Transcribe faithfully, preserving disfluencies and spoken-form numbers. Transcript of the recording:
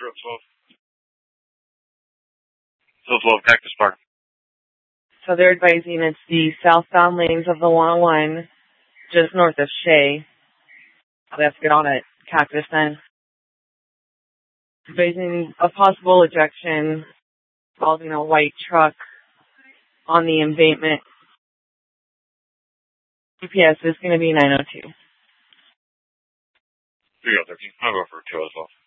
zero twelve. zero twelve, Cactus Park. So they're advising it's the southbound lanes of the one oh one, just north of Shea. They have to get on at Cactus then. Advising a possible ejection involving a white truck on the embankment. G P S is going to be nine oh two. three oh thirteen. I'll go for two as well.